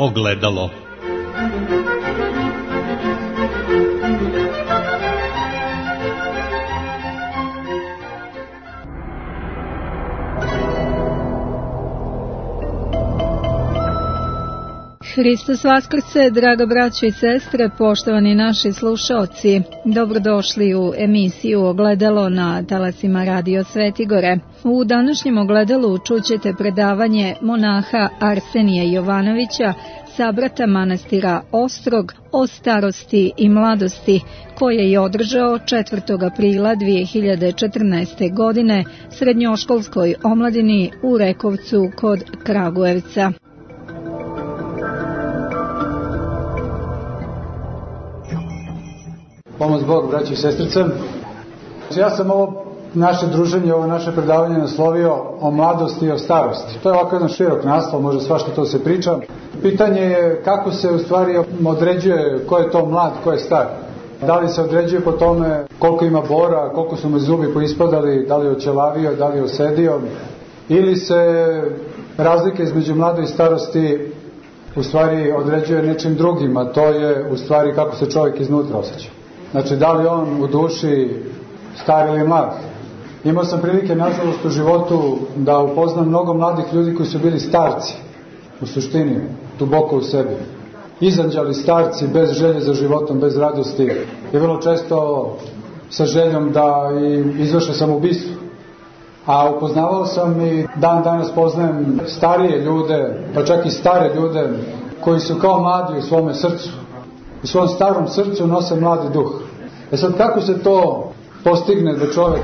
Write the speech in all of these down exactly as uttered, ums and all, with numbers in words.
ogledalo. Hristos vaskrse, draga braćo i sestre, poštovani naši slušaoci. Dobrodošli u emisiju Ogledalo na talasima Radio Svetigore. U današnjem ogledalu čućete predavanje monaha Arsenija Jovanovića, sabrata manastira Ostrog, o starosti i mladosti, koje je održao četvrtog aprila dve hiljade četrnaeste. godine srednjoškolskoj omladini u Rekovcu kod Kragujevca. Pomoć Bog, braći i sestrice. Ja sam ovo naše druženje, ovo naše predavanje naslovio o mladosti i o starosti. To je ovako jedan širok naslov, može svašta to se priča. Pitanje je kako se u stvari određuje ko je to mlad, ko je star. Da li se određuje po tome koliko ima bora, koliko su mu zubi poispadali, da li je oćelavio, da li je osedio, ili se razlika između mlade i starosti u stvari određuje nečim drugim, a to je u stvari kako se čovjek iznutra osjeća. Znači, da li on u duši star ili mlad. Imao sam prilike, nažalost, u životu da upoznam mnogo mladih ljudi koji su bili starci, u suštini, duboko u sebi. Izanđali starci, bez želje za životom, bez radosti i vrlo često sa željom da i izvrše samoubistvo. A upoznavao sam i dan danas poznajem starije ljude, pa čak i stare ljude, koji su kao mladi u svome srcu. U svom starom srcu nose mladi duh. E sad, kako se to postigne da čovjek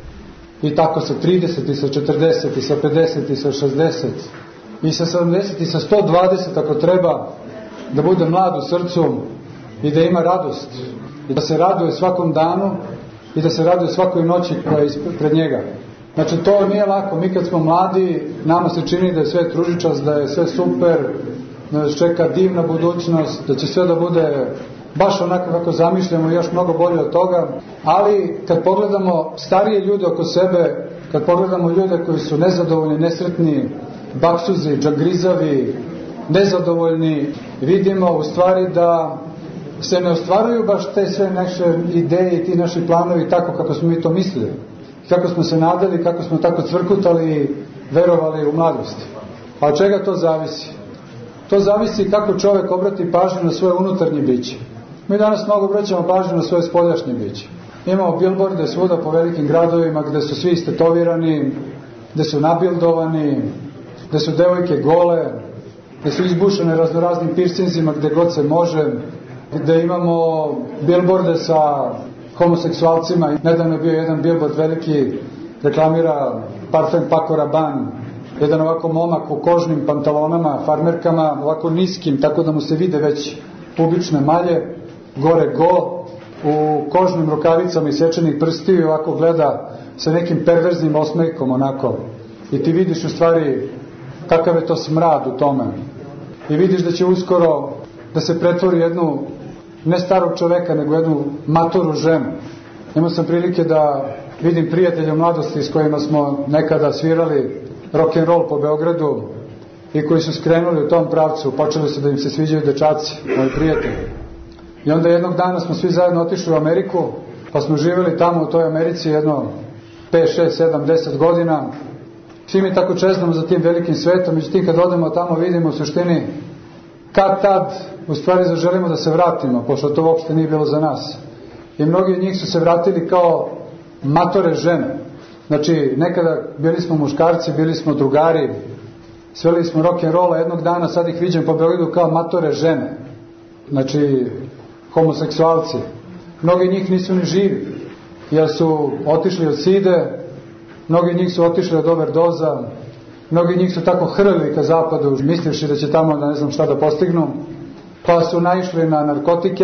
i tako sa trideset i sa četrdeset i sa pedeset i sa šezdeset i sa sedamdeset i sa sto dvadeset ako treba, da bude mlad u srcu i da ima radost i da se raduje svakom danu i da se raduje svakoj noći koja je pred njega. Znači, to nije lako. Mi kad smo mladi, nama se čini da je sve tružičast, da je sve super, da nas čeka divna budućnost, da će sve da bude baš onako kako zamišljamo i još mnogo bolje od toga. Ali kad pogledamo starije ljude oko sebe, kad pogledamo ljude koji su nezadovoljni, nesretni, baksuzi, džagrizavi, nezadovoljni, vidimo u stvari da se ne ostvaruju baš te sve naše ideje i ti naši planovi tako kako smo mi to mislili, kako smo se nadali, kako smo tako cvrkutali i verovali u mladosti. A od čega to zavisi? To zavisi kako čovjek obrati pažnju na svoje unutarnje biće. Mi danas mnogo obraćamo pažnju na svoje spoljašnje biće. Imamo bilborde svuda po velikim gradovima gde su svi istetovirani, gde su nabildovani, gde su devojke gole, gde su izbušene raznoraznim pirsinzima gde god se može, gde imamo bilborde sa homoseksualcima. Nedavno je bio jedan bilbord veliki, reklamira parfem Paco Rabanne, jedan ovako momak u kožnim pantalonama, farmerkama, ovako niskim, tako da mu se vide već pubične malje, gore go, u kožnim rukavicama i sečenih prstiju, ovako gleda sa nekim perverznim osmehom onako. I ti vidiš u stvari kakav je to smrad u tome. I vidiš da će uskoro da se pretvori jednu, ne starog čoveka, nego jednu matoru ženu. Imao sam prilike da vidim prijatelje u mladosti s kojima smo nekada svirali rock and roll po Beogradu i koji su skrenuli u tom pravcu, počeli su da im se sviđaju dečaci, moji prijatelji. I onda jednog dana smo svi zajedno otišli u Ameriku, pa smo živjeli tamo u toj Americi jedno pet, šest, sedam, deset godina. Svi mi tako čeznamo za tim velikim svetom, međutim kad odemo tamo vidimo u suštini kad tad u stvari zaželimo da se vratimo, pošto to uopšte nije bilo za nas. I mnogi od njih su se vratili kao matore žene. Znači, nekada bili smo muškarci, bili smo drugari, sveli smo rock and rolla, jednog dana sad ih viđem po Beogradu kao matore žene. Znači, homoseksualci. Mnogi njih nisu ni živi, jer su otišli od side, mnogi njih su otišli od overdoza, mnogi njih su tako hrlili ka zapadu, mislivši da će tamo da ne znam šta da postignu, pa su naišli na narkotike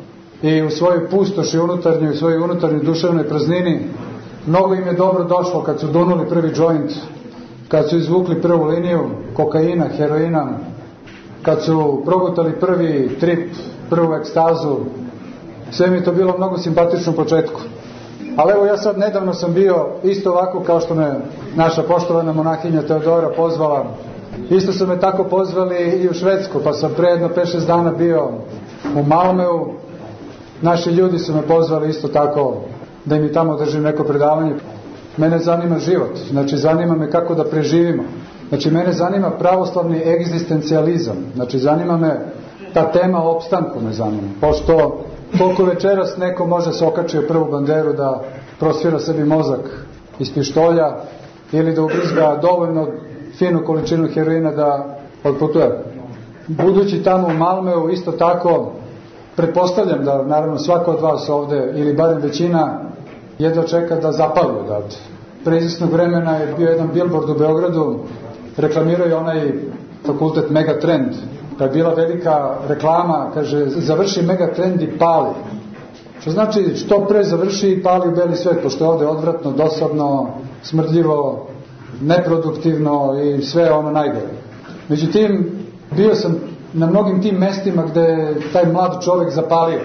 i u svojoj pustoši unutarnjoj, u svojoj unutarnjoj duševnoj praznini. Mnogo im je dobro došlo kad su dunuli prvi joint, kad su izvukli prvu liniju kokaina, heroina, kad su progutali prvi trip, prvu ekstazu. Sve mi je to bilo mnogo simpatično u početku. Ali evo, ja sad nedavno sam bio isto ovako kao što me naša poštovana monahinja Teodora pozvala Isto su me tako pozvali i u Švedsku, pa sam pre jedno pet šest dana bio u Malmeu. Naši ljudi su me pozvali isto tako da im i tamo držim neko predavanje. Mene zanima život, znači zanima me kako da preživimo. Znači mene zanima pravoslavni egzistencijalizam, znači zanima me ta tema o opstanku me zanima. Pošto koliko večeras neko može se okačiti u prvu banderu da prosvira sebi mozak iz pištolja ili da ubrizga dovoljno finu količinu heroina da odputuje. Budući tamo u Malmeu isto tako, pretpostavljam da naravno svako od vas ovde, ili barem većina, jedva čeka da zapali odavde. Pre izvesnog vremena je bio jedan billboard u Beogradu, reklamirao je onaj fakultet Megatrend, pa je bila velika reklama, kaže, završi Megatrend i pali. Što znači, što pre završi i pali u beli svet, pošto je ovde odvratno, dosadno, smrdljivo, neproduktivno i sve ono najgore. Međutim, bio sam na mnogim tim mestima gde je taj mlad čovek zapalio.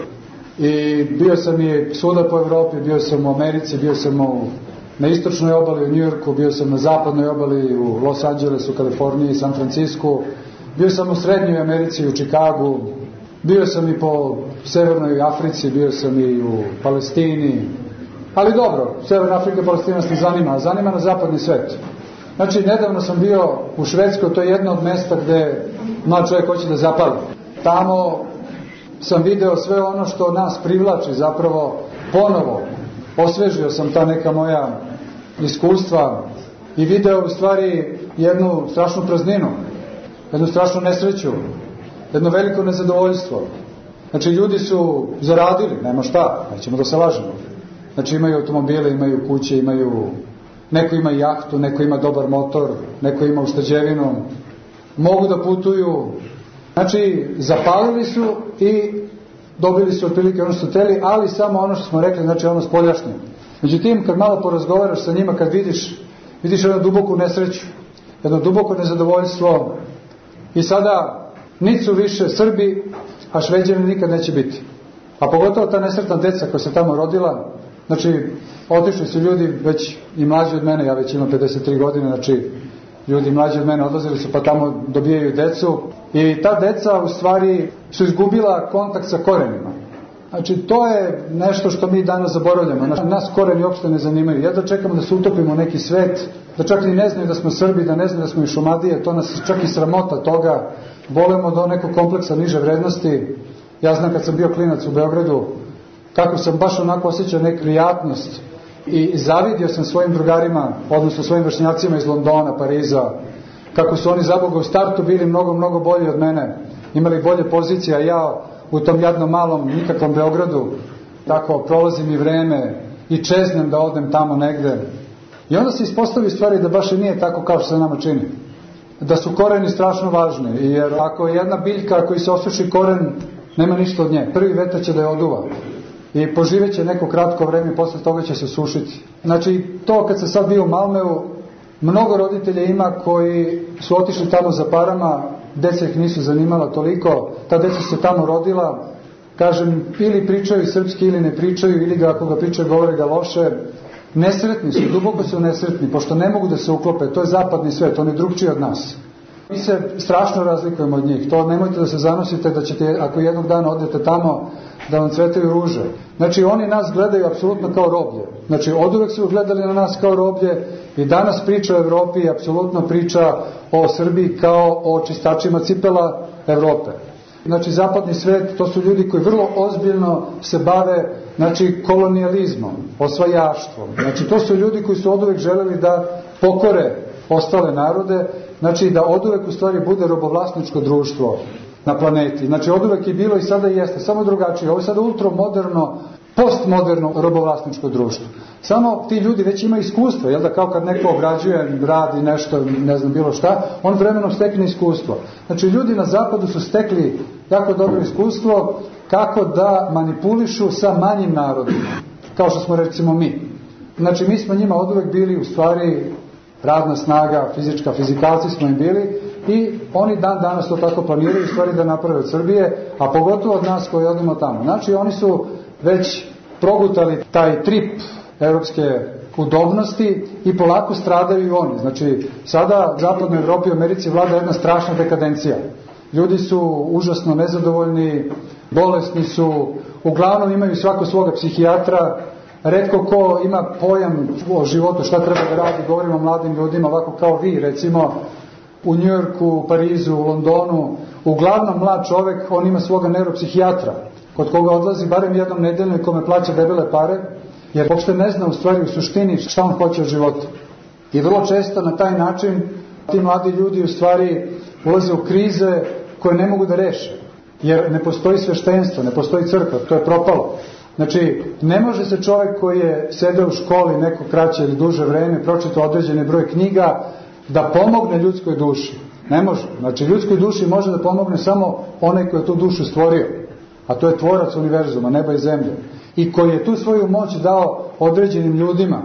I bio sam i svuda po Evropi, bio sam u Americi, bio sam u, na istočnoj obali u Njujorku, bio sam na zapadnoj obali u Los Angelesu, Kaliforniji, San Francisku, bio sam u Srednjoj Americi, u Čikagu, bio sam i po Severnoj Africi, bio sam i u Palestini. Ali dobro, Severna Afrika i Palestina nas ne zanima, zanima na zapadni svet. Znači, nedavno sam bio u Švedskoj, to je jedno od mesta gde mlad čovjek hoće da zapali. Tamo sam video sve ono što nas privlači, zapravo ponovo osvežio sam ta neka moja iskustva i video u stvari jednu strašnu prazninu, jednu strašnu nesreću, jedno veliko nezadovoljstvo. Znači, ljudi su zaradili, nema šta, nećemo da se lažemo. Znači, imaju automobile, imaju kuće, imaju, neko ima jahtu, neko ima dobar motor, neko ima ušteđevinu, mogu da putuju. Znači, zapalili su i dobili su otprilike ono što hteli, ali samo ono što smo rekli, znači ono spoljašnje. Međutim, kad malo porazgovaraš sa njima, kad vidiš, vidiš jednu duboku nesreću, jedno duboko nezadovoljstvo i sada niti su više Srbi, a Šveđani nikad neće biti. A pogotovo ta nesretna deca koja se tamo rodila, znači, otišli su ljudi već i mlađi od mene, ja već imam pedeset tri godine, znači, ljudi mlađi od mene odlazili su pa tamo dobijaju decu i ta deca u stvari su izgubila kontakt sa korenima. Znači, to je nešto što mi danas zaboravljamo. Nas koreni uopšte ne zanimaju. Jedva čekamo da se utopimo u neki svet, da čak ni ne znaju da smo Srbi, da ne znaju da smo i Šumadije, to nas čak i sramota toga. Volimo do nekog kompleksa niže vrednosti. Ja znam kad sam bio klinac u Beogradu, kako sam baš onako osjećao neku prijatnost i zavidio sam svojim drugarima, odnosno svojim vršnjacima iz Londona, Pariza, kako su oni zaboga u startu bili mnogo, mnogo bolji od mene, imali bolje pozicije, a ja u tom jadnom malom, nikakvom Beogradu, tako prolazim i vreme i čeznem da odem tamo negde. I onda se ispostavi stvari da baš i nije tako kao što se nama čini. Da su koreni strašno važni, jer ako je jedna biljka koji se osuši koren, nema ništa od nje. Prvi vetar će da je oduva. I poživeće neko kratko vreme i posle toga će se sušiti. Znači, to kad se sad bio u Malmeu, mnogo roditelja ima koji su otišli tamo za parama, deca ih nisu zanimala toliko, ta deca su se tamo rodila, kažem, ili pričaju srpski ili ne pričaju, ili ga ako ga pričaju govore ga loše, nesretni su, duboko su nesretni, pošto ne mogu da se uklope, to je zapadni svet, on je drugčiji od nas. Mi se strašno razlikujemo od njih, to nemojte da se zanosite da ćete, ako jednog dana odete tamo, da vam cvetaju ruže. Znači, oni nas gledaju apsolutno kao roblje. Znači, oduvek su gledali na nas kao roblje i danas priča o Evropi i apsolutno priča o Srbiji kao o čistačima cipela Evrope. Znači, zapadni svet, to su ljudi koji vrlo ozbiljno se bave, znači, kolonijalizmom, osvajaštvom. Znači, to su ljudi koji su oduvek želeli da pokore ostale narode, znači, da oduvek u stvari bude robovlasničko društvo na planeti. Znači, oduvek je bilo i sada jeste, samo drugačije. Ovo je sada ultramoderno, postmoderno robovlasničko društvo. Samo ti ljudi već imaju iskustvo, jel da, kao kad neko obrađuje, radi nešto, ne znam, bilo šta, on vremenom stekne iskustvo. Znači, ljudi na zapadu su stekli jako dobro iskustvo kako da manipulišu sa manjim narodima, kao što smo recimo mi. Znači, mi smo njima oduvek bili u stvari radna snaga, fizička, fizikalci smo im bili i oni dan danas to tako planiraju u stvari da naprave od Srbije, a pogotovo od nas koji odemo tamo. Znači, oni su već progutali taj trip evropske udobnosti i polako stradaju i oni. Znači, sada u zapadnoj Evropi i Americi vlada jedna strašna dekadencija. Ljudi su užasno nezadovoljni, bolesni su, uglavnom imaju svako svoga psihijatra, retko ko ima pojam o životu, šta treba da radi, govorimo o mladim ljudima, ovako kao vi, recimo, u Njujorku, Parizu, u Londonu, uglavnom mlad čovek, on ima svoga neuropsihijatra, kod koga odlazi barem jednom nedeljno i kome plaća debele pare, jer uopšte ne zna u stvari u suštini šta on hoće od života. I vrlo često na taj način ti mladi ljudi u stvari ulaze u krize koje ne mogu da reše, jer ne postoji sveštenstvo, ne postoji crkva, to je propalo. Znači, ne može se čovjek koji je sedeo u školi neko kraće ili duže vreme, pročitao određeni broj knjiga, da pomogne ljudskoj duši. Ne može. Znači, ljudskoj duši može da pomogne samo onaj koji je tu dušu stvorio, a to je tvorac univerzuma, neba i zemlje. I koji je tu svoju moć dao određenim ljudima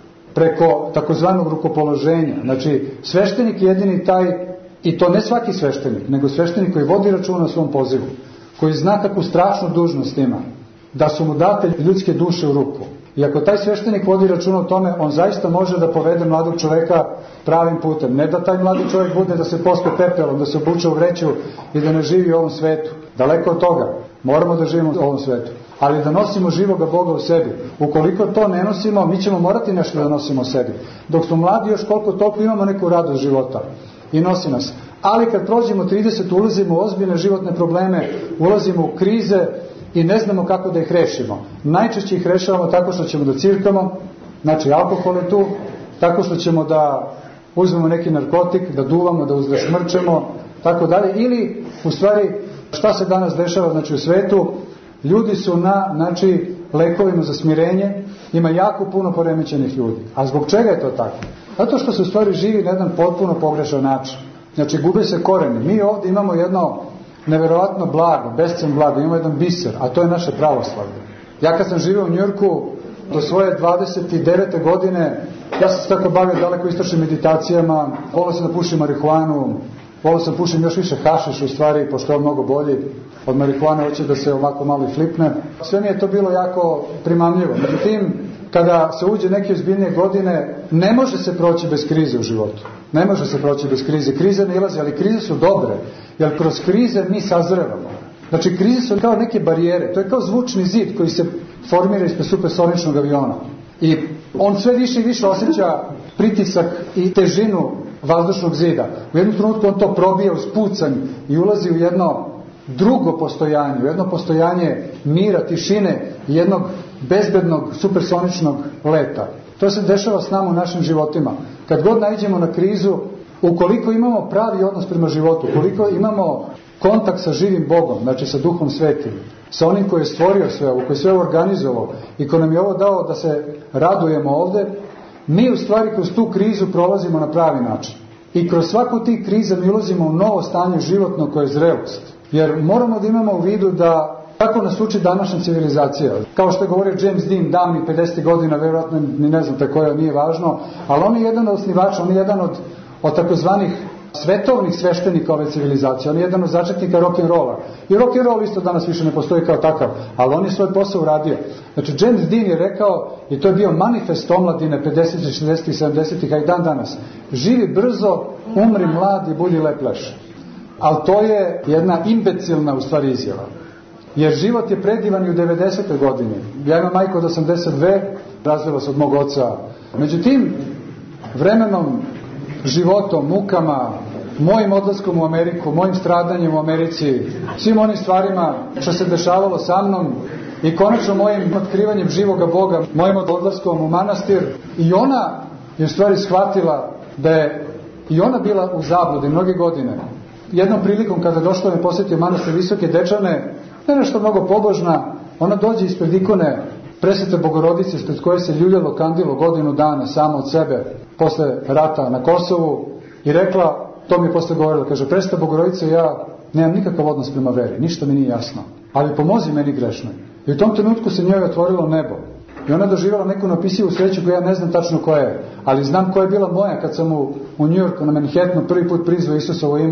preko takozvanog rukopoloženja. Znači, sveštenik je jedini taj, i to ne svaki sveštenik, nego sveštenik koji vodi računa o svom pozivu, koji zna kakvu strašnu dužnost ima, da su mu date ljudske duše u ruku. I ako taj sveštenik vodi računa o tome, on zaista može da povede mladog čoveka pravim putem. Ne da taj mladi čovjek bude da se pospe pepelom, da se obuče u vreću i da ne živi u ovom svetu. Daleko od toga. Moramo da živimo u ovom svetu. Ali da nosimo živoga Boga u sebi. Ukoliko to ne nosimo, mi ćemo morati nešto da nosimo u sebi. Dok smo mladi, još koliko toliko imamo neku radost života. I nosi nas. Ali kad prođemo trideset, ulazimo u ozbiljne životne probleme, ulazimo u krize i ne znamo kako da ih rešimo. Najčešće ih rešavamo tako što ćemo da cirkamo, znači alkohol je tu, tako što ćemo da uzmemo neki narkotik, da duvamo, da uzdrasmrčemo, tako dalje. Ili, u stvari, šta se danas dešava, znači u svetu, ljudi su na, znači, lekovima za smirenje, ima jako puno poremećenih ljudi. A zbog čega je to tako? Zato što se u stvari živi na jedan potpuno pogrešan način. Znači, gube se koreni. Mi ovdje imamo jedno neverovatno blago, bescen blago, imamo jedan biser, a to je naše pravoslavlje. Ja kad sam živio u Njujorku do svoje dvadeset devete godine, ja sam se tako bavio daleko istočnim meditacijama, volio sam da pušim marihuanu, volio sam pušim još više hašiš u stvari, pošto je mnogo bolji od marihuane, hoće da se ovako malo i flipne. Sve mi je to bilo jako primamljivo. Međutim, kada se uđe neke ozbiljnije godine, ne može se proći bez krize u životu. Ne može se proći bez krize. Krize ne ilaze, ali krize su dobre, jer kroz krize mi sazrevamo. Znači, krize su kao neke barijere. To je kao zvučni zid koji se formira ispred supersoničnog aviona. I on sve više i više osjeća pritisak i težinu vazdušnog zida. U jednom trenutku on to probija uz pucanj i ulazi u jedno drugo postojanje, u jedno postojanje mira, tišine i jednog bezbednog supersoničnog leta. To se dešava s nama u našim životima. Kad god naiđemo na krizu, ukoliko imamo pravi odnos prema životu, ukoliko imamo kontakt sa živim Bogom, znači sa Duhom Svetim, sa onim koji je stvorio sve ovo, koji je sve organizovao i koji nam je ovo dao da se radujemo ovde, mi u stvari kroz tu krizu prolazimo na pravi način. I kroz svaku tih kriza mi ulazimo u novo stanje životno koje je zrelost. Jer moramo da imamo u vidu da kako nas uči današnja civilizacija. Kao što je govorio James Dean davnih pedesetih godina, vjerojatno ni ne znam tako je, nije važno, ali on je jedan od osnivača, on je jedan od, od takozvanih svetovnih sveštenika ove civilizacije, on je jedan od začetnika rock'n'rolla. I rock'n'roll isto danas više ne postoji kao takav, ali on je svoj posao uradio. Znači, James Dean je rekao, i to je bio manifest omladine pedesetih, šezdesetih, sedamdesetih, a i dan danas, živi brzo, umri mlad i budi lep leš. Ali to je jedna imbecilna u stvari izjava. Jer život je predivan i u devedesetoj godini. Ja imam majku od osamdeset dve, razvila se od mog oca. Međutim, vremenom, životom, mukama, mojim odlaskom u Ameriku, mojim stradanjem u Americi, svim onim stvarima što se dešavalo sa mnom i konačno mojim otkrivanjem živoga Boga, mojim odlaskom u manastir, i ona je u stvari shvatila da je i ona bila u zabludi mnoge godine. Jednom prilikom kada došla me posjetio manastir Visoke Dečane, ne nešto mnogo pobožna, ona dođe ispred ikone Presvete Bogorodice, ispred koje se ljuljalo kandilo godinu dana samo od sebe posle rata na Kosovu, i rekla, to mi je posle govorila, kaže, Presveta Bogorodice, ja nemam nikakav odnos prema veri, ništa mi nije jasno, ali pomozi meni grešnoj. I u tom trenutku se njoj otvorilo nebo. I ona doživjela neku napisivu sreću koju ja ne znam tačno koja je, ali znam koja je bila moja kad sam u, u Njujorku na Manhattanu prvi put prizvao Isusovo ime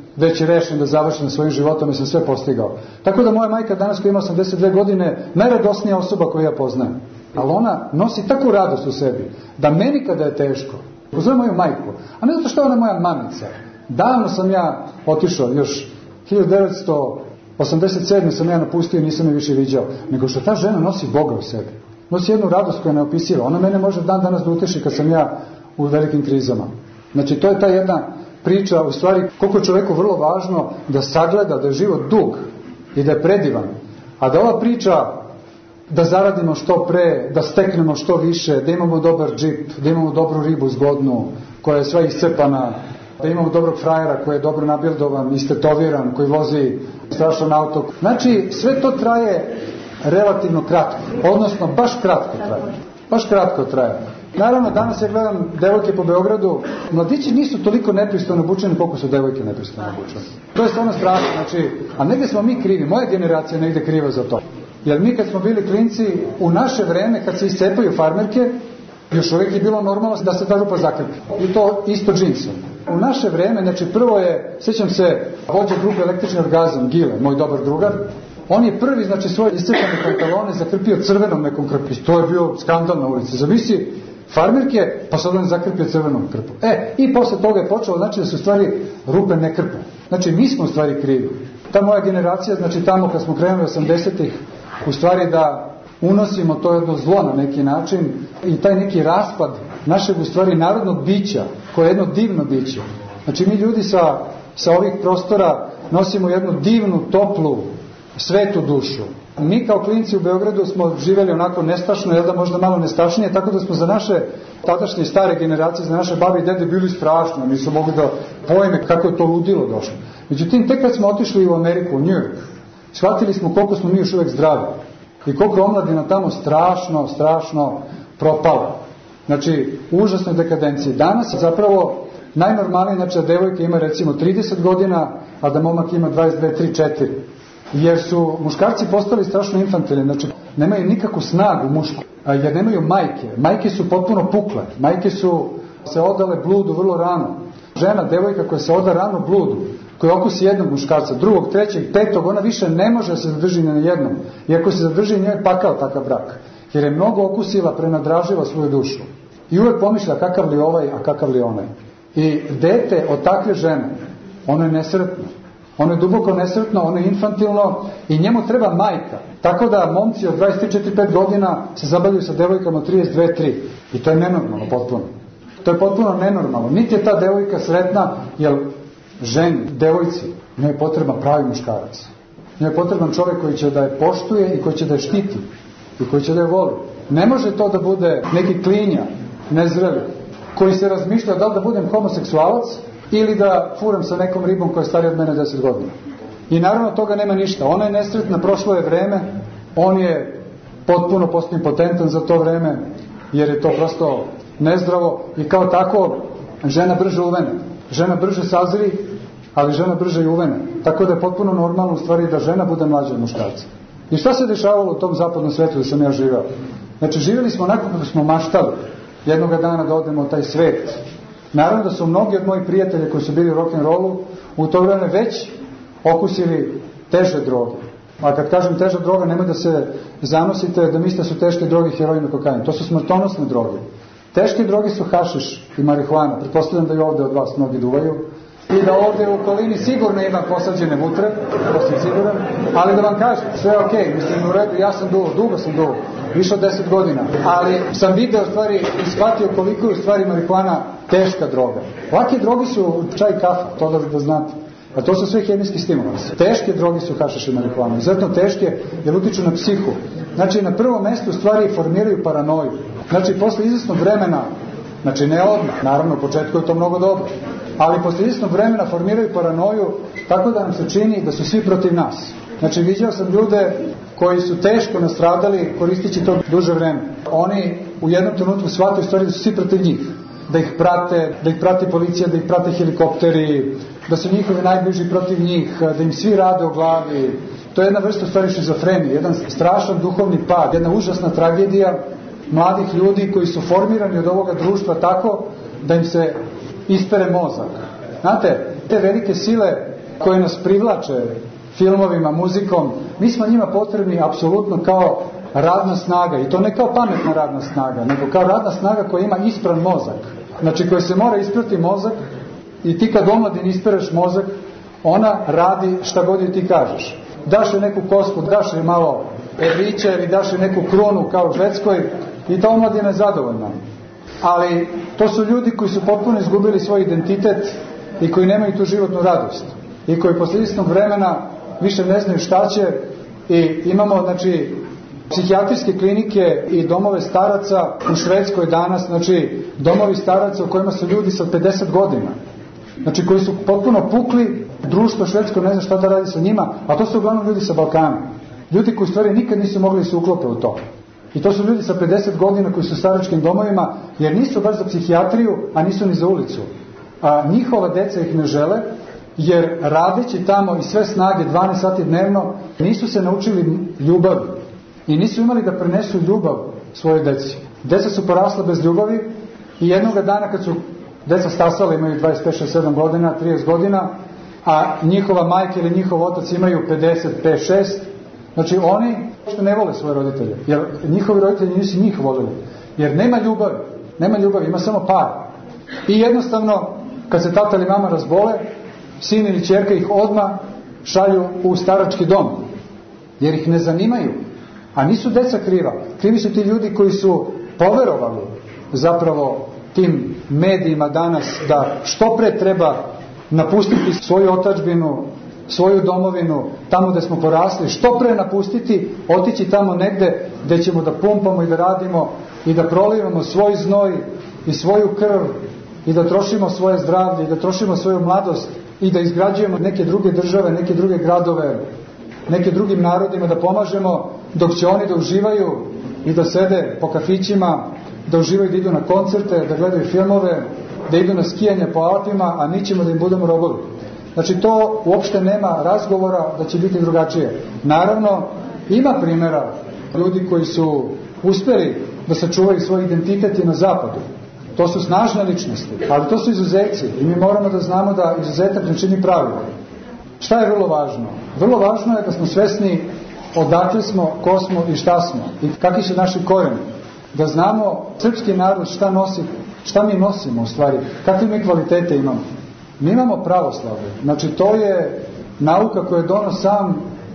već je rešen da završim svojim životom i sam sve postigao. Tako da moja majka danas koja ima osamdeset dve godine, najradosnija osoba koju ja poznajem. Ali ona nosi takvu radost u sebi, da meni kada je teško, pozove moju majku, a ne zato što ona moja mamica. Davno sam ja otišao, još hiljadu devetsto osamdeset sedme sam ja napustio i nisam je više viđao, nego što ta žena nosi Boga u sebi. Nosi jednu radost koja je neopisiva. Ona mene može dan danas da uteši kad sam ja u velikim krizama. Znači, to je ta jedna priča, u stvari, koliko je čoveku vrlo važno da sagleda da je život dug i da je predivan. A da ova priča da zaradimo što pre, da steknemo što više, da imamo dobar džip, da imamo dobru ribu zgodnu, koja je sva iscepana, da imamo dobrog frajera koji je dobro nabildovan, istetoviran, koji vozi strašan auto. Znači, sve to traje relativno kratko, odnosno baš kratko traje. Baš kratko traje. Naravno, danas ja gledam devojke po Beogradu, mladići nisu toliko nepristojno obučeni koliko su devojke nepristojno obučene. To je stvarno strašno, znači, a negde smo mi krivi, moja generacija je negde kriva za to. Jer mi kad smo bili klinci, u naše vreme, kad se iscepaju farmerke, još uvijek je bilo normalno da se ta rupa zakrpi. I to isto džinsom. U naše vreme, znači prvo je, sjećam se, vođa grupe Električni orgazam, Gile, moj dobar drugar, on je prvi, znači, svoje iscepane pantalone zakrpio crvenom nekom krpom. To je bio skandal na ulici. Zavisi farmerke, pa sad on zakrpio crvenom krpom. E, i posle toga je počelo, znači da su stvari rupe ne krpe. Znači, mi smo u stvari krivi. Ta moja generacija, znači tamo kad smo krenuli osamdesetih, u stvari da unosimo to jedno zlo na neki način i taj neki raspad našeg u stvari narodnog bića, koje je jedno divno biće. Znači, mi ljudi sa, sa ovih prostora nosimo jednu divnu, toplu, svetu dušu. Mi kao klinci u Beogradu smo živjeli onako nestašno, jel da možda malo nestašnije, tako da smo za naše tadašnje stare generacije, za naše babe i dede bili strašno, nisu mogli da pojme kako je to ludilo došlo. Međutim, tek kad smo otišli u Ameriku, u New York, shvatili smo koliko smo mi još uvek zdravi i koliko omladina tamo strašno, strašno propala. Znači, u užasnoj dekadenciji. Danas je zapravo najnormalnije, znači da devojka ima recimo trideset godina, a da momak ima dvadeset dve, tri, četiri. Jer su muškarci postali strašno infantilni, znači nemaju nikakvu snagu mušku, jer nemaju majke. Majke su potpuno pukle, majke su se odale bludu vrlo rano. Žena, devojka koja se oda rano bludu, koja okusi jednog muškarca, drugog, trećeg, petog, ona više ne može se zadrži na jednom. I ako se zadrži, njoj je pakao takav brak. Jer je mnogo okusila, prenadraživa svoju dušu. I uvek pomišlja kakav li ovaj, a kakav li onaj. I dete od takve žene, ono je nesretno. Ono je duboko nesretno, ono je infantilno i njemu treba majka. Tako da momci od dvadeset tri, četiri, pet godina se zabavljaju sa devojkama od trideset dve, tri. I to je nenormalno potpuno. To je potpuno nenormalno. Niti je ta devojka sretna, jer ženi, devojci, njoj je potreban pravi muškarac. Njoj je potreban čovjek koji će da je poštuje i koji će da je štiti. I koji će da je voli. Ne može to da bude neki klinja, nezreli, koji se razmišlja da li da budem homoseksualac ili da furam sa nekom ribom koja je starija od mene deset godina. I naravno toga nema ništa. Ona je nesretna, prošlo je vreme, on je potpuno postao impotentan za to vreme, jer je to prosto nezdravo i kao tako žena brže uvene. Žena brže sazri, ali žena brže i uvene. Tako da je potpuno normalno u stvari da žena bude mlađa od muškarca. I šta se dešavalo u tom zapadnom svetu da sam ja živao? Znači, živjeli smo onako kako smo maštali jednoga dana da odemo u taj svet. Naravno da su mnogi od mojih prijatelja koji su bili u rock'n'rollu u to vreme već okusili teže droge. A kad kažem teža droga, nemoj da se zanosite da mislite da su teške droge heroin i kokain. To su smrtonosne droge. Teške droge su hašiš i marihuana. Pretpostavljam da i ovde od vas mnogi duvaju. I da ovde u okolini sigurno ima posađene mutre, to sam siguran. Ali da vam kažem, sve je okej, okay, mislim u redu, ja sam dugo, dugo sam dugo, više od deset godina. Ali sam video stvari i shvatio koliko je u stvari marihuana teška droga. Ovakve droge su čaj i kafa, to da, da znate. A to su sve hemijski stimulansi. Teške droge su hašiš i marihuana. Izuzetno teške jer utiču na psihu. Znači na prvom mestu stvari formiraju paranoju. Znači posle izvesnog vremena, znači ne odmah, naravno u početku je to mnogo dobro, ali posle izvesnog vremena formiraju paranoju tako da nam se čini da su svi protiv nas. Znači viđao sam ljude koji su teško nastradali koristeći to duže vreme. Oni u jednom trenutku shvataju stvari da su svi protiv njih. Da ih prate, da ih prati policija, da ih prate helikopteri, da su njihovi najbliži protiv njih, da im svi rade o glavi. To je jedna vrsta stvari šizofrenije, jedan strašan duhovni pad, jedna užasna tragedija mladih ljudi koji su formirani od ovoga društva tako da im se ispere mozak. Znate, te velike sile koje nas privlače filmovima, muzikom, mi smo njima potrebni apsolutno kao radna snaga, i to ne kao pametna radna snaga, nego kao radna snaga koja ima ispran mozak. Znači, koja se mora isprati mozak, i ti kad omladin ispereš mozak, ona radi šta god joj ti kažeš. Daš je neku kospu, daš je malo evrića ili daš je neku krunu kao u Švedskoj i ta omladina je zadovoljna. Ali to su ljudi koji su potpuno izgubili svoj identitet i koji nemaju tu životnu radost. I koji posle istog vremena više ne znaju šta će, i imamo, znači, psihijatrijske klinike i domove staraca u Švedskoj danas, znači domovi staraca u kojima su ljudi sa pedeset godina, znači koji su potpuno pukli, društvo švedsko ne zna šta da radi sa njima, a to su uglavnom ljudi sa Balkana, ljudi koji u stvari nikad nisu mogli se uklope u to. I to su ljudi sa pedeset godina koji su u staračkim domovima, jer nisu baš za psihijatriju, a nisu ni za ulicu. A njihova deca ih ne žele, jer radeći tamo i sve snage dvanaest sati dnevno, nisu se naučili ljubavi i nisu imali da prenesu ljubav svojoj deci. Deca su porasla bez ljubavi i jednog dana kad su deca stasala, imaju dvadeset pet, šezdeset sedam godina, trideset godina, a njihova majka ili njihov otac imaju pedeset pet, šest, znači oni što ne vole svoje roditelje, jer njihovi roditelji nisu njih volili, jer nema ljubavi, nema ljubavi, ima samo par. I jednostavno, kad se tata ili mama razbole, sin ili ćerka ih odmah šalju u starački dom, jer ih ne zanimaju. A nisu deca kriva, krivi su ti ljudi koji su poverovali zapravo tim medijima danas da što pre treba napustiti svoju otadžbinu, svoju domovinu, tamo gde smo porasli, što pre napustiti, otići tamo negde gde ćemo da pumpamo i da radimo i da prolivamo svoj znoj i svoju krv i da trošimo svoje zdravlje i da trošimo svoju mladost i da izgrađujemo neke druge države, neke druge gradove, neke drugim narodima da pomažemo, dok će oni da uživaju i da sede po kafićima, da uživaju, da idu na koncerte, da gledaju filmove, da idu na skijanje po Alpima, a mi ćemo da im budemo robovi. Znači, to uopšte nema razgovora da će biti drugačije. Naravno, ima primjera ljudi koji su uspeli da sačuvaju svoj identitet i na zapadu. To su snažne ličnosti, ali to su izuzeci i mi moramo da znamo da izuzetak ne čini pravilo. Šta je vrlo važno? Vrlo važno je da smo svesni odakle smo, ko smo i šta smo i kakvi su naši korijeni. Da znamo srpski narod šta nosi, šta mi nosimo u stvari, kakve mi kvalitete imamo. Mi imamo pravoslavlje, znači to je nauka koju je donio sam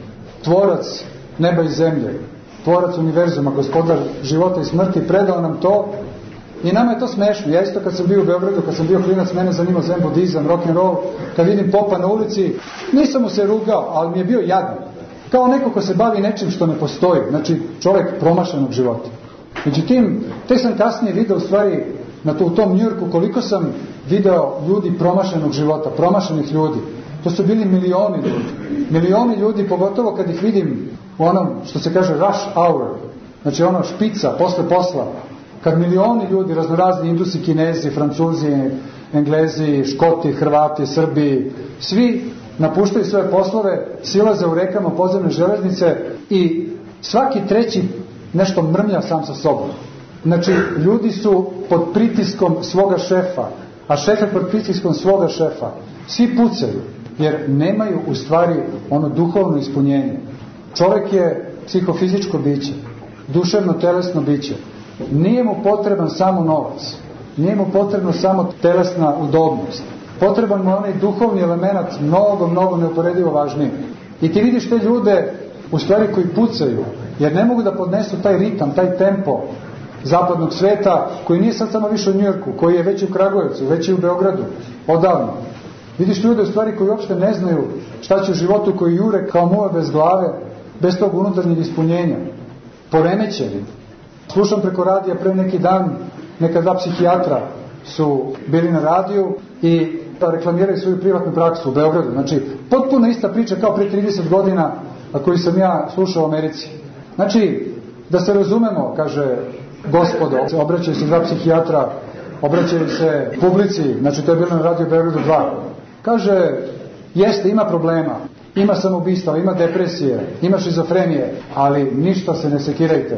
tvorac neba i zemlje, tvorac univerzuma, gospodar života i smrti, predao nam to i nama je to smešno. Ja isto kad sam bio u Beogradu, kad sam bio klinac, mene zanimao zen budizam, rock'n'roll, kad vidim popa na ulici, nisam mu se rugao, ali mi je bio jadan. Kao neko ko se bavi nečim što ne postoji, znači čovjek promašenog života. Međutim, te sam kasnije video u stvari na to, u tom Njujorku koliko sam video ljudi promašenog života, promašenih ljudi. To su bili milioni ljudi. Milioni ljudi, pogotovo kad ih vidim u onom što se kaže rush hour, znači ono špica, posle posla, kad milioni ljudi, raznorazni Indusi, Kinezi, Francuzi, Englezi, Škoti, Hrvati, Srbi, svi napuštaju svoje poslove, silaze u rekama podzemne železnice i svaki treći nešto mrmlja sam sa sobom. Znači, ljudi su pod pritiskom svoga šefa, a šef je pod pritiskom svoga šefa. Svi pucaju, jer nemaju u stvari ono duhovno ispunjenje. Čovjek je psihofizičko biće, duševno telesno biće. Nije mu potreban samo novac, nije mu potrebno samo telesna udobnost. Potreban mu je onaj duhovni element, mnogo, mnogo neuporedivo važniji. I ti vidiš te ljude, u stvari koji pucaju, jer ne mogu da podnesu taj ritam, taj tempo zapadnog sveta, koji nije sad samo više u Njujorku, koji je već u Kragujevcu, već i u Beogradu, odavno. Vidiš ljude u stvari koji uopšte ne znaju šta će u životu, koji jure kao muva bez glave, bez tog unutarnjeg ispunjenja. Poremećeni. Slušam preko radija pre neki dan, neka dva psihijatra su bili na radiju i reklamiraju svoju privatnu praksu u Beogradu. Znači, potpuno ista priča kao pre trideset godina koju sam ja slušao u Americi. Znači, da se razumemo, kaže gospodo, obraćaju se dva psihijatra, obraćaju se publici, znači to je bilo na radiju Beogradu dva. Kaže, jeste, ima problema, ima samoubistva, ima depresije, ima šizofrenije, ali ništa se ne sekirajte.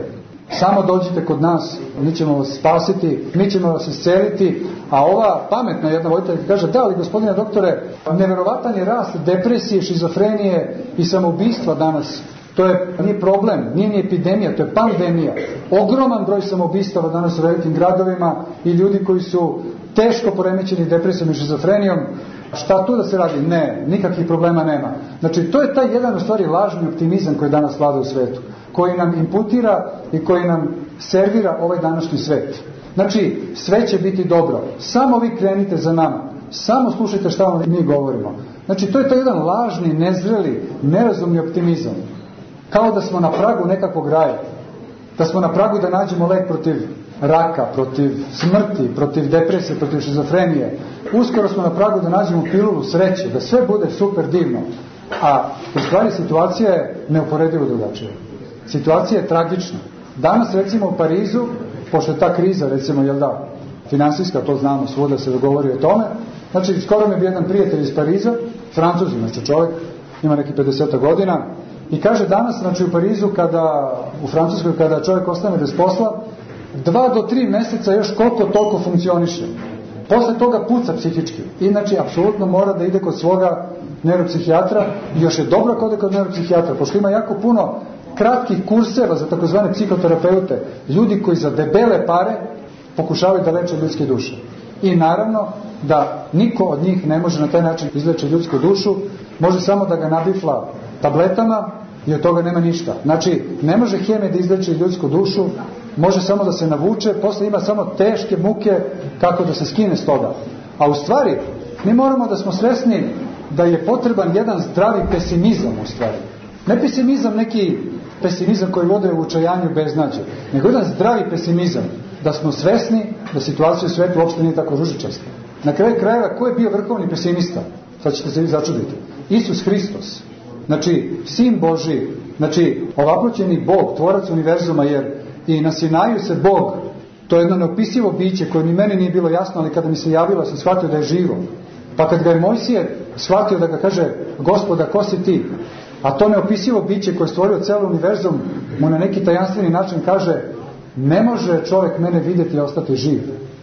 Samo dođite kod nas, mi ćemo vas spasiti, mi ćemo vas isceliti. A ova pametna jedna voditeljka kaže, da, ali gospodine doktore, neverovatan je rast depresije, šizofrenije i samoubistva danas. To je, nije problem, nije ni epidemija, to je pandemija. Ogroman broj samoubistava danas u velikim gradovima i ljudi koji su teško poremećeni depresijom i šizofrenijom. Šta tu da se radi? Ne, nikakvih problema nema. Znači, to je taj jedan u stvari lažni optimizam koji danas vlada u svetu, koji nam imputira i koji nam servira ovaj današnji svet. Znači, sve će biti dobro. Samo vi krenite za nama. Samo slušajte šta vam mi govorimo. Znači, to je taj jedan lažni, nezreli, nerazumni optimizam. Kao da smo na pragu nekakvog raja. Da smo na pragu da nađemo lek protiv raka, protiv smrti, protiv depresije, protiv šizofrenije. Uskoro smo na pragu da nađemo pilulu sreće, da sve bude super divno. A u stvari situacija je neuporedivo drugačija. Situacija je tragična. Danas recimo u Parizu, pošto je ta kriza recimo, jel da, finansijska, to znamo, svuda se dogovori o tome. Znači, skoro mi je bio jedan prijatelj iz Pariza, Francuz, znači čovjek, ima neki pedeset godina, i kaže danas, znači u Parizu, kada, u Francuskoj, kada čovjek ostane bez posla, dva do tri mjeseca još koliko toliko funkcioniše. Posle toga puca psihički. Inače, apsolutno mora da ide kod svoga neuropsihijatra i još je dobro kod ode kod neuropsihijatra, pošto ima jako puno kratkih kurseva za takozvane psihoterapeute, ljudi koji za debele pare pokušavaju da leče ljudske duše. I naravno da niko od njih ne može na taj način izleče ljudsku dušu, može samo da ga nabifla tabletama i od toga nema ništa. Znači, ne može hemija da izleči ljudsku dušu, može samo da se navuče, posle ima samo teške muke kako da se skine s toga. A u stvari, mi moramo da smo svesni da je potreban jedan zdravi pesimizam u stvari. Ne pesimizam neki pesimizam koji vode u učajanju beznađe, nego jedan zdravi pesimizam, da smo svesni da situacija u svetu uopšte nije tako ružičasta. Na kraju krajeva, ko je bio vrhovni pesimista? Sad ćete se vi začuditi. Isus Hristos. Znači, Sin Božji, znači, ovaploćeni Bog, tvorac univerzuma, jer i na Sinaju se Bog, to je jedno neopisivo biće koje ni meni nije bilo jasno, ali kada mi se javilo sam shvatio da je živo. Pa kad ga je Mojsije shvatio da ga kaže, Gospoda, ko si ti? A to neopisivo biće koje je stvorio celi univerzum, mu na neki tajanstveni način kaže, ne može čovjek mene vidjeti i ostati živ.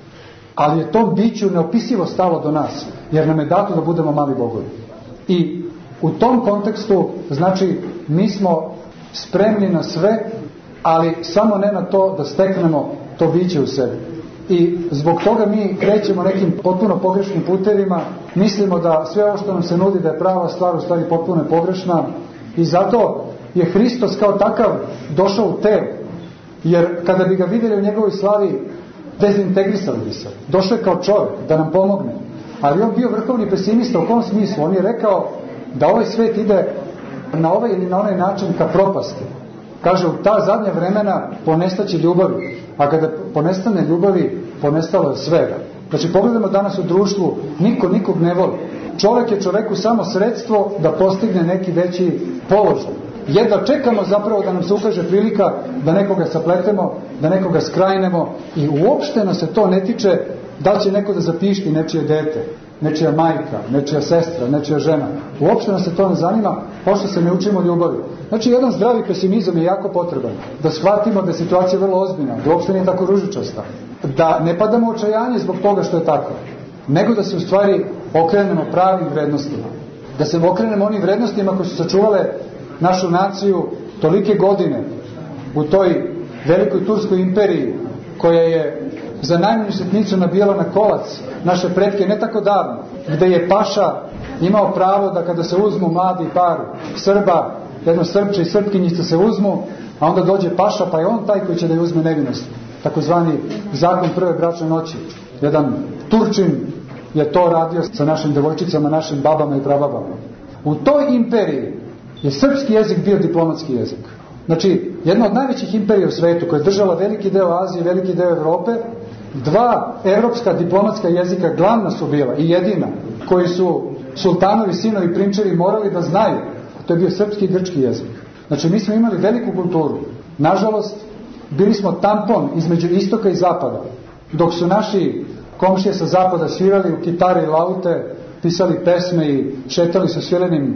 Ali je tom biću neopisivo stalo do nas, jer nam je dato da budemo mali bogovi. I u tom kontekstu, znači, mi smo spremni na sve, ali samo ne na to da steknemo to biće u sebi. I zbog toga mi krećemo nekim potpuno pogrešnim putevima, mislimo da sve ovo što nam se nudi da je prava stvar, u stvari potpuno je pogrešna, i zato je Hristos kao takav došao u telo, jer kada bi ga vidjeli u njegovoj slavi, dezintegrisali bi se. Došao je kao čovjek da nam pomogne, ali on bio vrhovni pesimista. U kom smislu? On je rekao da ovaj svet ide na ovaj ili na onaj način ka propasti. Kaže, u ta zadnja vremena ponestaće ljubavi, a kada ponestane ljubavi, ponestalo je svega. Znači, pogledamo danas u društvu, niko nikog ne voli. Čovjek je čovjeku samo sredstvo da postigne neki veći položaj. Jedva čekamo zapravo da nam se ukaže prilika da nekoga sapletemo, da nekoga skrajnemo, i uopšte nas se to ne tiče da će neko da zapišti nečije dete, nečija majka, nečija sestra, nečija žena. Uopšte nas se to ne zanima, pošto se ne učimo ljubavi. Znači, jedan zdravi pesimizam je jako potreban. Da shvatimo da je situacija vrlo ozbiljna, da uopšte nije tako ružičasta. Da ne padamo u očajanje zbog toga što je tako, nego da se u stvari okrenemo pravim vrednostima. Da se okrenemo onim vrednostima koje su sačuvale našu naciju tolike godine u toj velikoj Turskoj imperiji, koja je za najmanju sitnicu nabijala na kolac naše pretke ne tako davno, gde je paša imao pravo da kada se uzmu mladi par Srba, jedno Srpče i Srpkinjica se uzmu, a onda dođe paša, pa je on taj koji će da je uzme nevinost. Takozvani zakon prve bračne noći. Jedan Turčin je to radio sa našim devojčicama, našim babama i prababama. U toj imperiji je srpski jezik bio diplomatski jezik. Znači, jedna od najvećih imperija u svetu, koja je držala veliki deo Azije, veliki deo Evrope, dva evropska diplomatska jezika glavna su bila i jedina, koji su sultanovi, sinovi, prinčevi morali da znaju. To je bio srpski i grčki jezik. Znači, mi smo imali veliku kulturu. Nažalost, bili smo tampon između istoka i zapada. Dok su naši komšije sa zapada svirali u kitare i laute, pisali pesme i šetali sa svilenim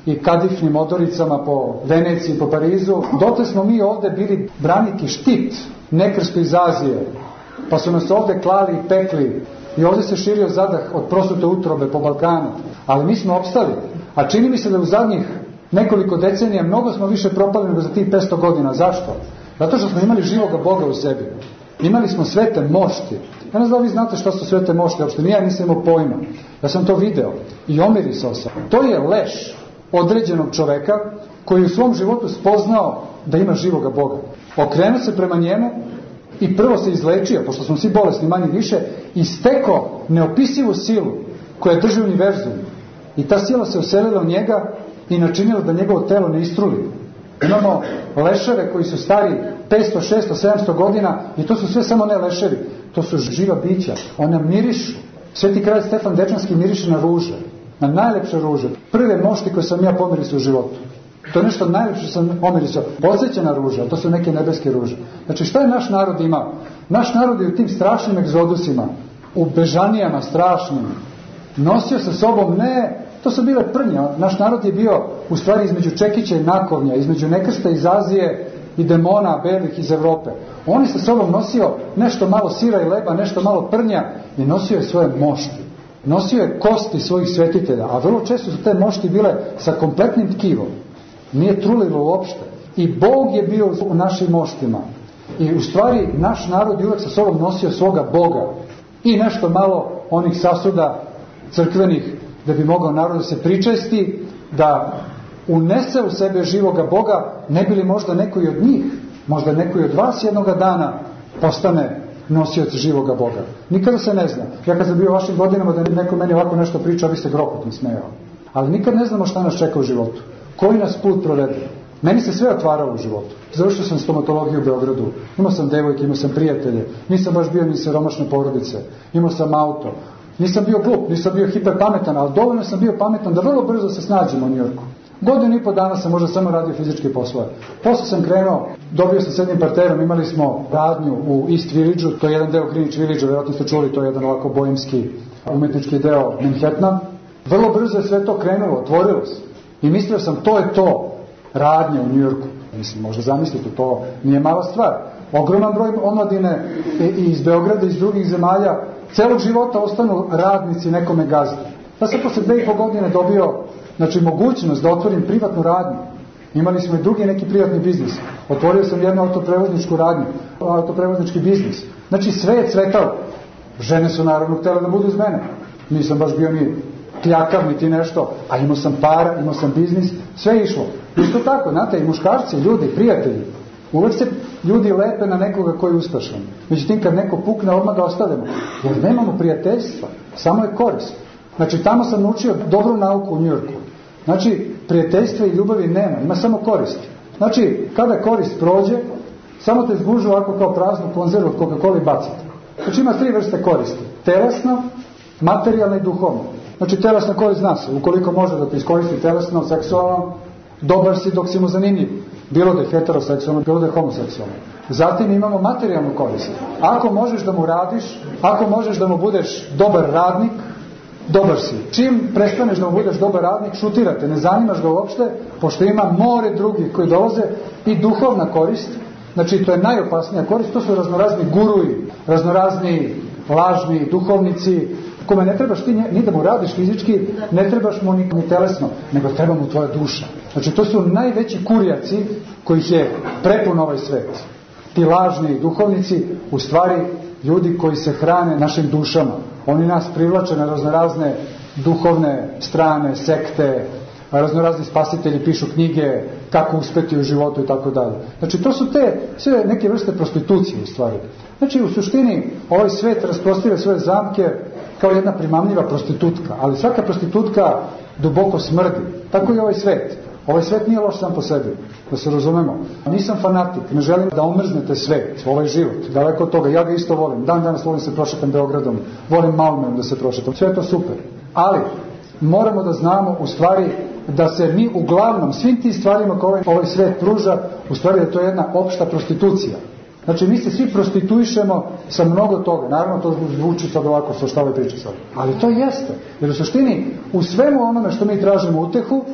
i kadifnim odoricama po Veneciji, po Parizu, dotle smo mi ovde bili branik i štit nekrsto iz Azije, pa su nas ovde klali i pekli i ovde se širio zadah od prosute utrobe po Balkanu, ali mi smo opstali, a čini mi se da u zadnjih nekoliko decenija mnogo smo više propali nego za tih petsto godina. Zašto? Zato što smo imali živoga Boga u sebi. Imali smo svete mošti. Ja ne znam da vi znate šta su svete mošti, uopšte nije, ja nisam imao pojma. Ja sam to video i omirisao sam. To je leš određenog čoveka koji u svom životu spoznao da ima živoga Boga. Okrenuo se prema njemu i prvo se izlečio, pošto smo svi bolesni manje više, i stekao neopisivu silu koja drži univerzum. I ta sila se uselila u njega i načinila da njegovo telo ne istruli. Imamo leševe koji su stari petsto, šesto, sedamsto godina i to su sve samo ne leševi. To su živa bića. Ona mirišu. Sveti kralj Stefan Dečanski miriše na ruže. Na najlepše ruže. Prve mošti koje sam ja pomirisao u životu. To je nešto najlepše sam pomirisao. Podsjeća na ruže, to su neke nebeske ruže. Znači šta je naš narod imao? Naš narod je u tim strašnim egzodusima, u bežanijama strašnim, nosio sa sobom ne... To su bile prnje. Naš narod je bio u stvari između čekića i nakovnja, između nekrsta iz Azije i demona belih iz Evrope. On je sa sobom nosio nešto malo sira i leba, nešto malo prnja i nosio je svoje mošti. Nosio je kosti svojih svetitelja, a vrlo često su te mošti bile sa kompletnim tkivom. Nije trulilo uopšte. I Bog je bio u našim moštima. I u stvari naš narod je uvek sa sobom nosio svoga Boga. I nešto malo onih sasuda crkvenih da bi mogao narod da se pričesti, da unese u sebe živoga Boga, ne bi li možda neko i od njih, možda neko i od vas jednoga dana postane nosioc živoga Boga. Nikada se ne zna. Ja kad sam bio u vašim godinama da neko meni ovako nešto priča, bi se grohotom smejao. Ali nikad ne znamo šta nas čeka u životu. Koji nas put provede. Meni se sve otvaralo u životu. Završio sam stomatologiju u Beogradu. Imao sam devojke, imao sam prijatelje. Nisam baš bio ni siromašne porodice. Imao sam auto. Nisam bio glup, nisam bio hiperpametan, ali dovoljno sam bio pametan da vrlo brzo se snađemo u Njujorku. Godinu i po dana sam možda samo radio fizičke poslove. Posle sam krenuo, dobio sam s jednim partnerom, imali smo radnju u East Village-u, to je jedan deo Greenwich Village-a, vjerojatno ste čuli, to je jedan ovako bojemski umetnički deo Manhattana. Vrlo brzo je sve to krenulo, otvorilo se. I mislio sam, to je to, radnja u Njujorku. Mislim, možda zamislite, to nije mala stvar. Ogroman broj omladine i iz Beograda, iz drugih zemalja, celog života ostanu radnici nekome gazde. Ja sam posle dve i po godine dobio, znači, mogućnost da otvorim privatnu radnju. Imali smo i drugi neki privatni biznis. Otvorio sam jednu autoprevozničku radnju, autoprevoznički biznis. Znači, sve je cvetalo. Žene su naravno htjele da budu uz mene. Nisam baš bio ni kljakav, ni ti nešto, a imao sam para, imao sam biznis, sve je išlo. Isto tako, znate, i muškarci, ljudi, prijatelji, uvek se ljudi lepe na nekoga koji je uspešan. Međutim, kad neko pukne, odmah ga ostavimo. Jer nemamo prijateljstva, samo je korist. Znači, tamo sam naučio dobru nauku u Njujorku. Znači, prijateljstva i ljubavi nema, ima samo korist. Znači, kada korist prođe, samo te zgužu ovako kao praznu konzervu od Coca-Cola i bacite. Znači, ima tri vrste koristi. Telesno, materijalno i duhovno. Znači, telesna korist zna se. Ukoliko može da te iskoristi telesno, seksualno, dobar si dok si mu zanimljiv. Bilo da je heteroseksualno, bilo da je homoseksualno. Zatim imamo materijalnu korist. Ako možeš da mu radiš, ako možeš da mu budeš dobar radnik, dobar si. Čim prestaneš da mu budeš dobar radnik, šutirate, ne zanimaš ga uopšte, pošto ima more drugih koji dolaze. I duhovna korist, znači to je najopasnija korist, to su raznorazni guruji, raznorazni lažni duhovnici, kome ne trebaš ti ni da mu radiš fizički, ne trebaš mu ni, ni telesno, nego treba mu tvoja duša. Znači to su najveći kurjaci kojih je prepun ovaj svet. Ti lažni duhovnici, u stvari ljudi koji se hrane našim dušama. Oni nas privlače na raznorazne duhovne strane, sekte, raznorazni spasitelji pišu knjige, kako uspeti u životu i tako dalje. Znači to su te sve neke vrste prostitucije u stvari. Znači u suštini ovaj svet rasprostire svoje zamke kao jedna primamljiva prostitutka, ali svaka prostitutka duboko smrdi. Tako i ovaj svet. Ovaj svet nije loš sam po sebi, da se razumemo. Nisam fanatik, ne želim da omrznete svet, ovaj život, daleko od toga. Ja ga isto volim, dan danas volim se prošetam Beogradom, volim Malmöom da se prošetam, sve je to super. Ali moramo da znamo u stvari da se mi uglavnom svim tim stvarima koje ovaj, ovaj svet pruža, u stvari da to je jedna opšta prostitucija. Znači mi se svi prostituišemo sa mnogo toga. Naravno to zvuči sad ovako sa šta ove priče sad. Ali to jeste. Jer u suštini u svemu onome što mi tražimo utehu,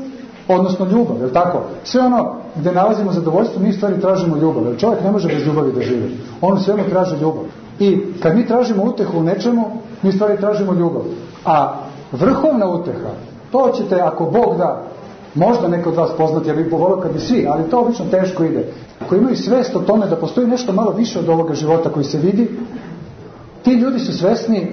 odnosno ljubav, je li tako? Sve ono gde nalazimo zadovoljstvo, mi u stvari tražimo ljubav, jer čovjek ne može bez ljubavi da živi. On u svemu traži ljubav. I kad mi tražimo utehu u nečemu, mi u stvari tražimo ljubav. A vrhovna uteha, to ćete, ako Bog da, možda neko od vas poznati, ja bih povolio kad bi svi, ali to obično teško ide. Ako imaju svest o tome da postoji nešto malo više od ovoga života koji se vidi, ti ljudi su svesni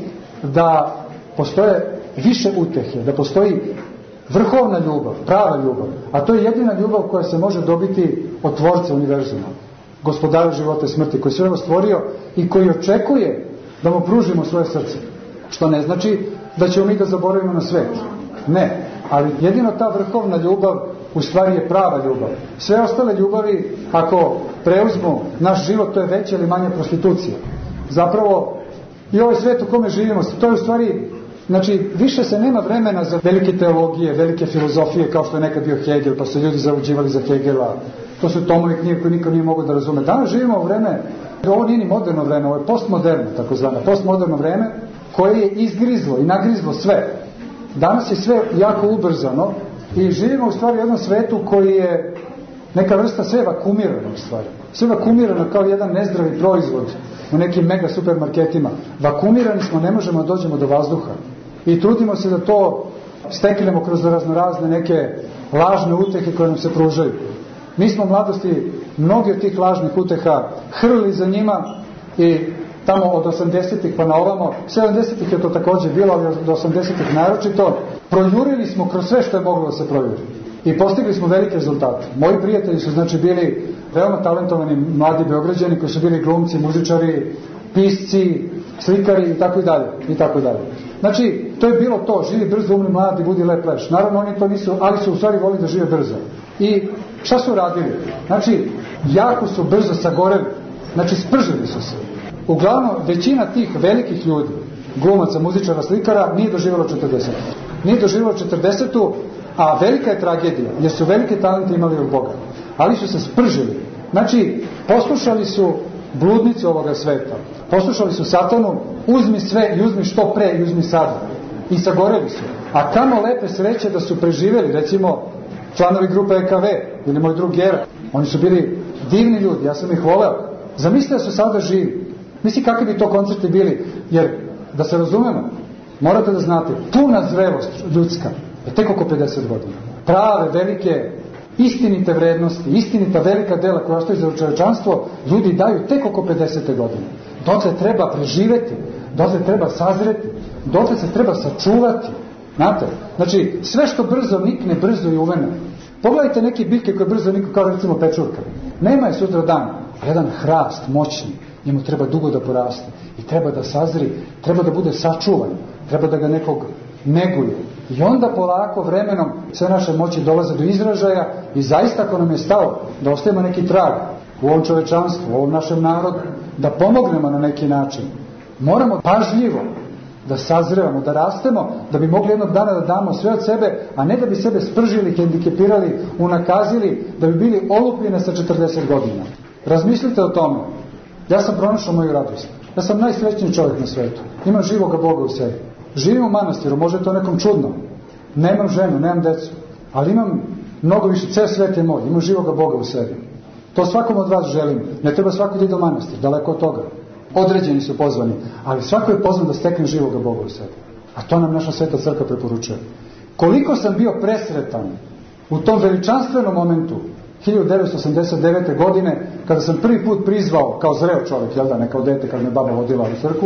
da postoje više utehe, da postoji vrhovna ljubav, prava ljubav, a to je jedina ljubav koja se može dobiti od Tvorca univerzuma, Gospodara života i smrti, koji je sve ovo stvorio i koji očekuje da mu pružimo svoje srce. Što ne znači da ćemo mi da zaboravimo na svet. Ne, ali jedino ta vrhovna ljubav u stvari je prava ljubav. Sve ostale ljubavi, ako preuzmu naš život, to je veća ili manja prostitucija. Zapravo, i ovaj svet u kome živimo, to je u stvari, znači, više se nema vremena za velike teologije, velike filozofije, kao što je nekad bio Hegel, pa su ljudi zauđivali za Hegela. To su tomovi knjige koje niko nije mogao da razume. Danas živimo u vreme, ovo nije ni moderno vreme, ovo je postmoderno, takozvano, postmoderno vreme, koje je izgrizlo i nagrizlo sve. Danas je sve jako ubrzano i živimo u stvari u jednom svetu koji je neka vrsta sve vakumirano u stvari. Sve vakumirano kao jedan nezdravi proizvod u nekim mega supermarketima. Vakumirani smo, ne možemo da dođemo do vazduha. I trudimo se da to steknemo kroz raznorazne neke lažne utehe koje nam se pružaju. Mi smo u mladosti mnogi od tih lažnih uteha hrlili za njima i tamo od osamdesetih pa na ovamo, sedamdesetih je to također bilo, ali od osamdesetih naročito, projurili smo kroz sve što je moglo da se projuri. I postigli smo velike rezultate. Moji prijatelji su znači bili veoma talentovani mladi Beograđani koji su bili glumci, muzičari, pisci, slikari i tako i dalje, i tako dalje. Znači, to je bilo to, živi brzo, umri mladi, budi lep leš. Naravno, oni to nisu, ali su u stvari volili da žive brzo. I šta su radili? Znači, jako su brzo sagoreli. Znači, spržili su se. Uglavnom, većina tih velikih ljudi, glumaca, muzičara, slikara, nije doživjela četrdesetu. Nije doživjela četrdesetu, a velika je tragedija, jer su velike talente imali od Boga. Ali su se spržili. Znači, poslušali su bludnice ovoga sveta. Poslušali su Satanu, uzmi sve i uzmi što pre i uzmi sada. I sagoreli su. A kamo lepe sreće da su preživjeli, recimo, članovi grupe E K V ili moj drug Gera. Oni su bili divni ljudi, ja sam ih voleo. Zamislite da su sada živi. Misli kakvi bi to koncerti bili, jer da se razumemo, morate da znate, puna zrelost ljudska je tek oko pedeset godina. Prave, velike, istinite vrednosti, istinita velika dela koja ostaje za čovečanstvo, ljudi daju tek oko pedesete godine. Dotle treba preživeti, dotle treba sazreti, dotle se treba sačuvati. Znate? Znači, sve što brzo nikne, brzo i uvene. Pogledajte neke biljke koje brzo niknu, kao recimo pečurka. Nema je sutra dan, a jedan hrast moćni, njemu treba dugo da poraste i treba da sazri, treba da bude sačuvan, treba da ga nekog neguje. I onda polako vremenom sve naše moći dolaze do izražaja i zaista ako nam je stalo da ostavimo neki trag u ovom čovečanstvu, u ovom našem narodu, da pomognemo na neki način, moramo pažljivo da sazrevamo, da rastemo, da bi mogli jednog dana da damo sve od sebe, a ne da bi sebe spržili, hendikepirali, unakazili, da bi bili olupljene sa četrdeset godina. Razmislite o tome. Ja sam pronašao moju radost. Ja sam najsrećniji čovjek na svetu. Imam živoga Boga u sebi. Živim u manastiru, može to nekom čudno. Nemam ženu, nemam decu, ali imam mnogo više, ceo svet je moj, imam živoga Boga u sebi. To svakom od vas želim. Ne treba svako da ide u manastir, daleko od toga. Određeni su pozvani, ali svako je pozvan da stekne živoga Boga u sebi. A to nam naša sveta crkva preporučuje. Koliko sam bio presretan u tom veličanstvenom momentu hiljadu devetsto osamdeset devete. godine, kada sam prvi put prizvao, kao zreo čovjek, jel da, ne kao dete, kada me baba vodila u crkvu,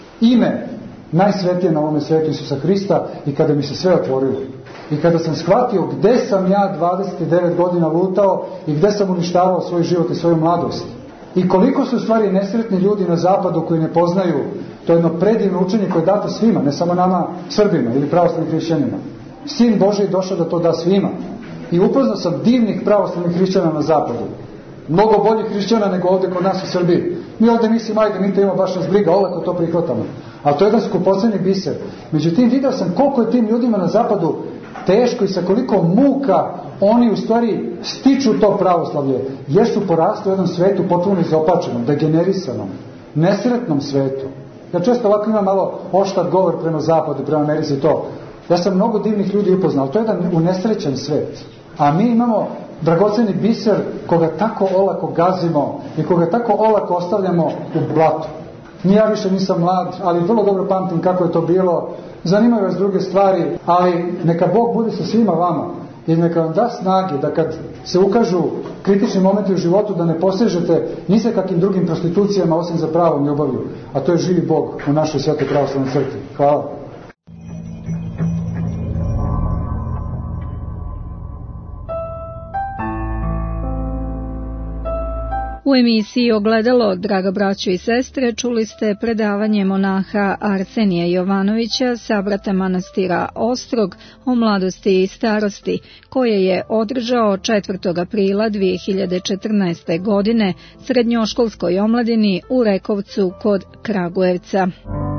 ime najsvetije na ovome svetu Isusa Hrista i kada mi se sve otvorilo. I kada sam shvatio gde sam ja dvadeset devet godina lutao i gde sam uništavao svoj život i svoju mladost. I koliko su u stvari nesretni ljudi na zapadu koji ne poznaju to jedno predivno učenje koje je dato svima, ne samo nama Srbima ili pravoslavnim hrišćanima. Sin Božji došao da to da svima. I upoznao sam divnih pravoslavnih hrišćana na zapadu. Mnogo boljih hrišćana nego ovdje kod nas u Srbiji. Mi ovdje mislimo, ajde, mi to imamo baš nas briga, olako to prihvatamo. Ali to je jedan skupoceni biser. Međutim, vidio sam koliko je tim ljudima na zapadu teško i sa koliko muka oni u stvari stiču to pravoslavlje, jer su porasli u jednom svetu potpuno izopačenom, degenerisanom, nesretnom svetu. Ja često ovako imam malo oštar govor prema zapadu, prema Americi i to. Ja sam mnogo divnih ljudi upoznao, to je jedan unesrećen svet. A mi imamo dragoceni biser koga tako olako gazimo i koga tako olako ostavljamo u blatu. Ni ja više nisam mlad, ali vrlo dobro pamtim kako je to bilo. Zanimaju vas druge stvari, ali neka Bog bude sa svima vama i neka vam da snage da kad se ukažu kritični momenti u životu da ne posežete ni sa kakvim drugim prostitucijama osim za pravom ljubavlju, a to je živi Bog u našoj Svetoj pravoslavnoj crkvi. Hvala. U emisiji Ogledalo, draga braćo i sestre, čuli ste predavanje monaha Arsenija Jovanovića, sabrata manastira Ostrog, o mladosti i starosti, koje je održao četvrtog aprila dvije hiljade četrnaeste. godine srednjoškolskoj omladini u Rekovcu kod Kragujevca.